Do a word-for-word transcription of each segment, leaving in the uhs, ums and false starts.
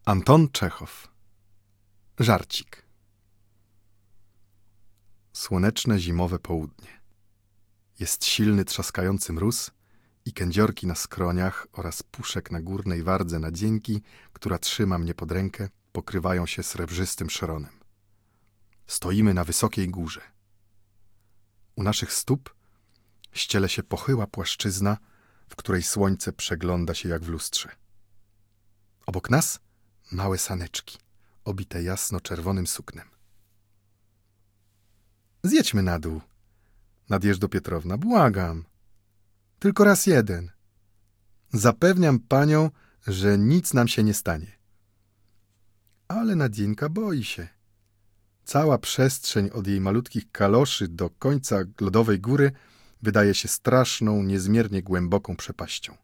Anton Czechow. Żarcik. Słoneczne zimowe południe. Jest silny, trzaskający mróz i kędziorki na skroniach oraz puszek na górnej wardze nadzieńki, która trzyma mnie pod rękę, pokrywają się srebrzystym szronem. Stoimy na wysokiej górze. U naszych stóp ściele się pochyła płaszczyzna, w której słońce przegląda się jak w lustrze. Obok nas małe saneczki, obite jasno-czerwonym suknem. Zjedźmy na dół. Nadjeżdża Pietrowna. Błagam. Tylko raz jeden. Zapewniam panią, że nic nam się nie stanie. Ale Nadzieńka boi się. Cała przestrzeń od jej malutkich kaloszy do końca lodowej góry wydaje się straszną, niezmiernie głęboką przepaścią.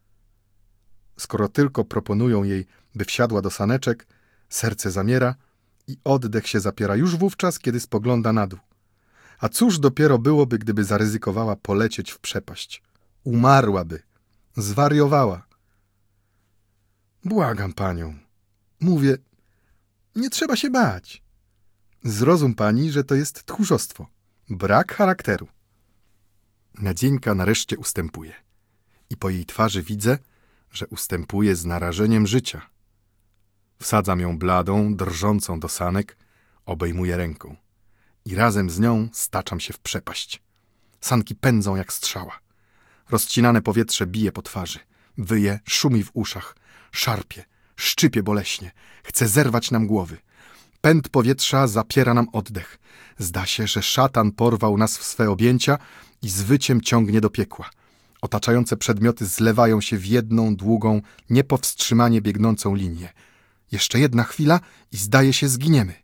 Skoro tylko proponują jej, by wsiadła do saneczek, serce zamiera i oddech się zapiera już wówczas, kiedy spogląda na dół. A cóż dopiero byłoby, gdyby zaryzykowała polecieć w przepaść? Umarłaby. Zwariowała. Błagam panią. Mówię, nie trzeba się bać. Zrozum pani, że to jest tchórzostwo. Brak charakteru. Nadzieńka nareszcie ustępuje. I po jej twarzy widzę, że ustępuje z narażeniem życia. Wsadzam ją bladą, drżącą do sanek, obejmuję ręką. I razem z nią staczam się w przepaść. Sanki pędzą jak strzała. Rozcinane powietrze bije po twarzy. Wyje, szumi w uszach. Szarpie, szczypie boleśnie. Chce zerwać nam głowy. Pęd powietrza zapiera nam oddech. Zda się, że szatan porwał nas w swe objęcia i z wyciem ciągnie do piekła. Otaczające przedmioty zlewają się w jedną długą, niepowstrzymanie biegnącą linię. Jeszcze jedna chwila i zdaje się zginiemy.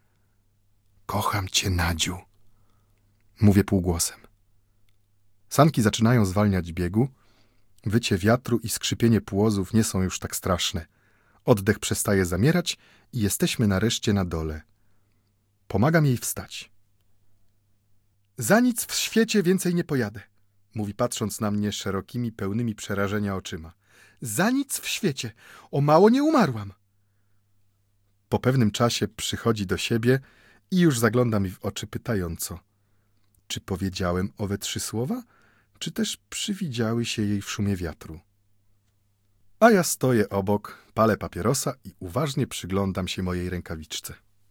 Kocham cię, Nadziu. Mówię półgłosem. Sanki zaczynają zwalniać biegu. Wycie wiatru i skrzypienie płozów nie są już tak straszne. Oddech przestaje zamierać i jesteśmy nareszcie na dole. Pomagam jej wstać. Za nic w świecie więcej nie pojadę, mówi patrząc na mnie szerokimi, pełnymi przerażenia oczyma. Za nic w świecie. O mało nie umarłam. Po pewnym czasie przychodzi do siebie i już zagląda mi w oczy pytająco. Czy powiedziałem owe trzy słowa, czy też przywidziały się jej w szumie wiatru? A ja stoję obok, palę papierosa i uważnie przyglądam się mojej rękawiczce.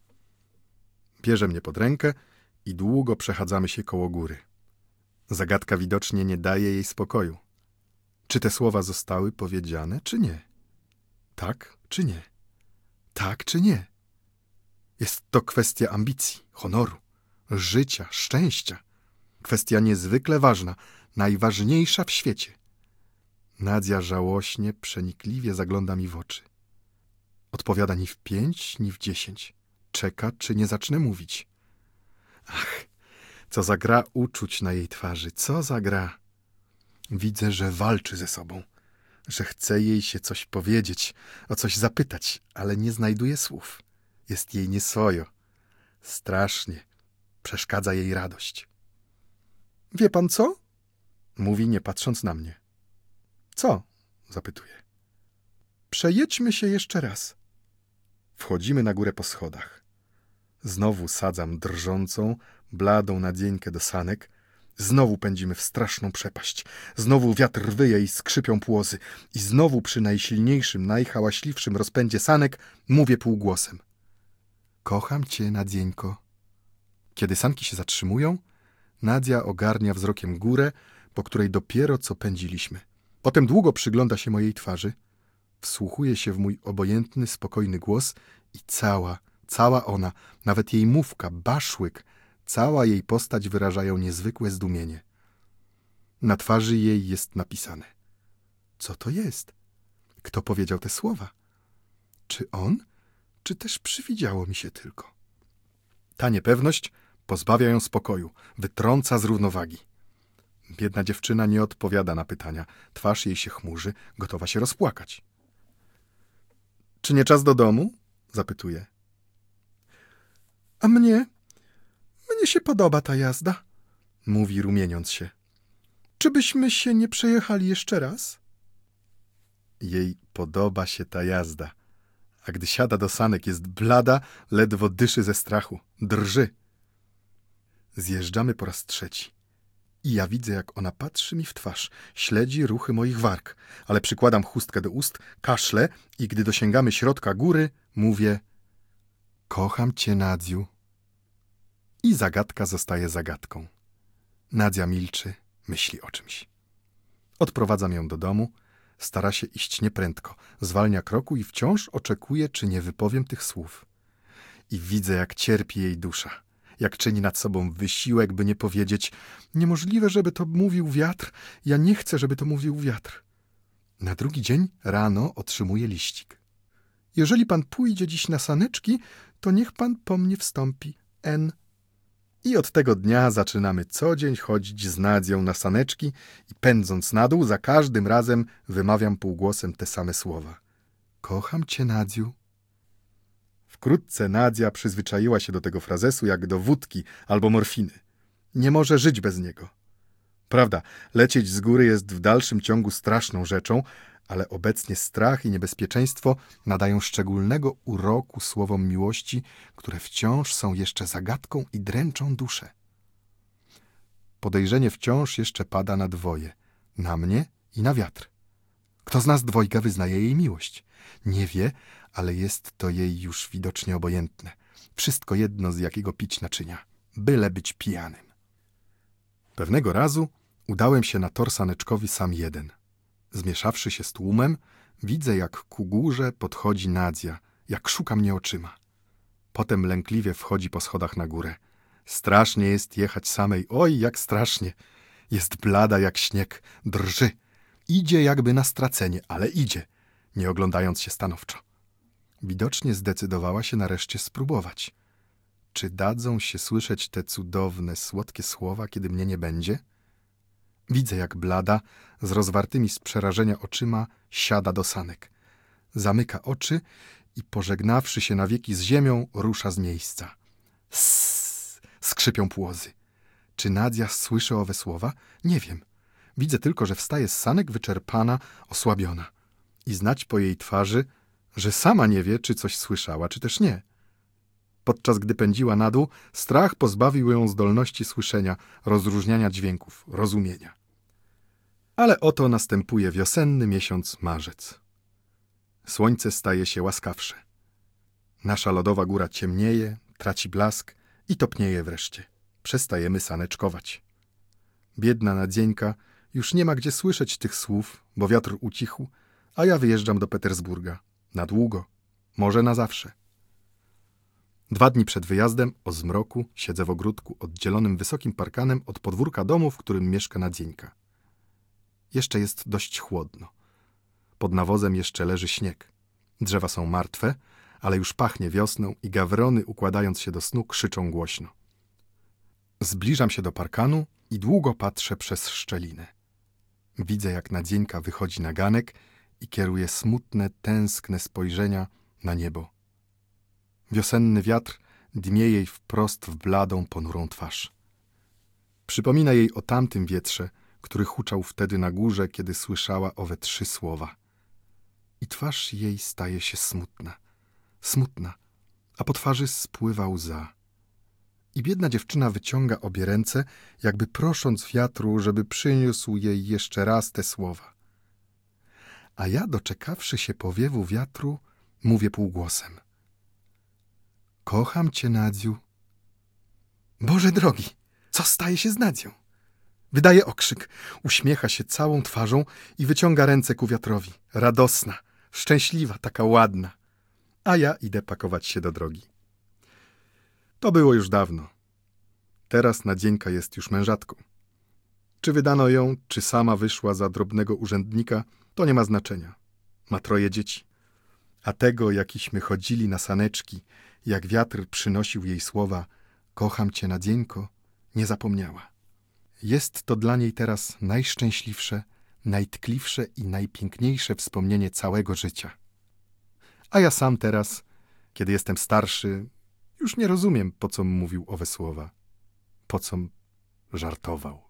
Bierze mnie pod rękę i długo przechadzamy się koło góry. Zagadka widocznie nie daje jej spokoju. Czy te słowa zostały powiedziane, czy nie? Tak, czy nie? Tak, czy nie? Jest to kwestia ambicji, honoru, życia, szczęścia. Kwestia niezwykle ważna, najważniejsza w świecie. Nadzia żałośnie, przenikliwie zagląda mi w oczy. Odpowiada ni w pięć, ni w dziesięć. Czeka, czy nie zacznę mówić. Ach, co za gra uczuć na jej twarzy, co za gra. Widzę, że walczy ze sobą, że chce jej się coś powiedzieć, o coś zapytać, ale nie znajduje słów. Jest jej nieswojo. Strasznie. Przeszkadza jej radość. Wie pan co? Mówi, nie patrząc na mnie. Co? Zapytuje. Przejedźmy się jeszcze raz. Wchodzimy na górę po schodach. Znowu sadzam drżącą, bladą Nadzieńkę do sanek. Znowu pędzimy w straszną przepaść. Znowu wiatr wyje i skrzypią płozy. I znowu przy najsilniejszym, najhałaśliwszym rozpędzie sanek mówię półgłosem. Kocham cię, Nadzieńko. Kiedy sanki się zatrzymują, Nadzia ogarnia wzrokiem górę, po której dopiero co pędziliśmy. Potem długo przygląda się mojej twarzy, wsłuchuje się w mój obojętny, spokojny głos i cała, cała ona, nawet jej mówka, baszłyk, cała jej postać wyrażają niezwykłe zdumienie. Na twarzy jej jest napisane. Co to jest? Kto powiedział te słowa? Czy on, czy też przywidziało mi się tylko? Ta niepewność pozbawia ją spokoju, wytrąca z równowagi. Biedna dziewczyna nie odpowiada na pytania. Twarz jej się chmurzy, gotowa się rozpłakać. Czy nie czas do domu? Zapytuje. A mnie? Mnie się podoba ta jazda, mówi rumieniąc się. Czy byśmy się nie przejechali jeszcze raz? Jej podoba się ta jazda, a gdy siada do sanek, jest blada, ledwo dyszy ze strachu, drży. Zjeżdżamy po raz trzeci. I ja widzę, jak ona patrzy mi w twarz, śledzi ruchy moich warg, ale przykładam chustkę do ust, kaszlę i gdy dosięgamy środka góry, mówię: kocham cię, Nadziu. I zagadka zostaje zagadką. Nadzia milczy, myśli o czymś. Odprowadzam ją do domu, stara się iść nieprędko, zwalnia kroku i wciąż oczekuje, czy nie wypowiem tych słów. I widzę, jak cierpi jej dusza, jak czyni nad sobą wysiłek, by nie powiedzieć: niemożliwe, żeby to mówił wiatr, ja nie chcę, żeby to mówił wiatr. Na drugi dzień rano otrzymuje liścik. Jeżeli pan pójdzie dziś na saneczki, to niech pan po mnie wstąpi. N. I od tego dnia zaczynamy co dzień chodzić z Nadzią na saneczki i pędząc na dół, za każdym razem wymawiam półgłosem te same słowa. Kocham cię, Nadziu. Wkrótce Nadzia przyzwyczaiła się do tego frazesu jak do wódki albo morfiny. Nie może żyć bez niego. Prawda, lecieć z góry jest w dalszym ciągu straszną rzeczą, ale obecnie strach i niebezpieczeństwo nadają szczególnego uroku słowom miłości, które wciąż są jeszcze zagadką i dręczą duszę. Podejrzenie wciąż jeszcze pada na dwoje, na mnie i na wiatr. Kto z nas dwojga wyznaje jej miłość? Nie wie, ale jest to jej już widocznie obojętne. Wszystko jedno, z jakiego pić naczynia, byle być pijanym. Pewnego razu udałem się na tor saneczkowy sam jeden. Zmieszawszy się z tłumem, widzę, jak ku górze podchodzi Nadzia, jak szuka mnie oczyma. Potem lękliwie wchodzi po schodach na górę. Strasznie jest jechać samej, oj, jak strasznie. Jest blada jak śnieg, drży. Idzie jakby na stracenie, ale idzie, nie oglądając się stanowczo. Widocznie zdecydowała się nareszcie spróbować. Czy dadzą się słyszeć te cudowne, słodkie słowa, kiedy mnie nie będzie? Widzę, jak blada, z rozwartymi z przerażenia oczyma, siada do sanek. Zamyka oczy i pożegnawszy się na wieki z ziemią, rusza z miejsca. Sss, skrzypią płozy. Czy Nadzia słyszy owe słowa? Nie wiem. Widzę tylko, że wstaje z sanek wyczerpana, osłabiona. I znać po jej twarzy, że sama nie wie, czy coś słyszała, czy też nie. Podczas gdy pędziła na dół, strach pozbawił ją zdolności słyszenia, rozróżniania dźwięków, rozumienia. Ale oto następuje wiosenny miesiąc marzec. Słońce staje się łaskawsze. Nasza lodowa góra ciemnieje, traci blask i topnieje wreszcie. Przestajemy saneczkować. Biedna Nadzieńka już nie ma gdzie słyszeć tych słów, bo wiatr ucichł, a ja wyjeżdżam do Petersburga. Na długo, może na zawsze. Dwa dni przed wyjazdem, o zmroku, siedzę w ogródku oddzielonym wysokim parkanem od podwórka domu, w którym mieszka Nadzieńka. Jeszcze jest dość chłodno. Pod nawozem jeszcze leży śnieg. Drzewa są martwe, ale już pachnie wiosną i gawrony, układając się do snu, krzyczą głośno. Zbliżam się do parkanu i długo patrzę przez szczelinę. Widzę, jak Nadzieńka wychodzi na ganek i kieruje smutne, tęskne spojrzenia na niebo. Wiosenny wiatr dmie jej wprost w bladą, ponurą twarz. Przypomina jej o tamtym wietrze, który huczał wtedy na górze, kiedy słyszała owe trzy słowa. I twarz jej staje się smutna, smutna, a po twarzy spływa łza. I biedna dziewczyna wyciąga obie ręce, jakby prosząc wiatru, żeby przyniósł jej jeszcze raz te słowa. A ja, doczekawszy się powiewu wiatru, mówię półgłosem. Kocham cię, Nadziu. Boże drogi, co staje się z Nadzią? Wydaje okrzyk, uśmiecha się całą twarzą i wyciąga ręce ku wiatrowi. Radosna, szczęśliwa, taka ładna. A ja idę pakować się do drogi. To było już dawno. Teraz Nadzieńka jest już mężatką. Czy wydano ją, czy sama wyszła za drobnego urzędnika, to nie ma znaczenia. Ma troje dzieci. A tego, jakiśmy chodzili na saneczki, jak wiatr przynosił jej słowa kocham cię, Nadzieńko, nie zapomniała. Jest to dla niej teraz najszczęśliwsze, najtkliwsze i najpiękniejsze wspomnienie całego życia. A ja sam teraz, kiedy jestem starszy, już nie rozumiem, po co mówił owe słowa, po co żartował.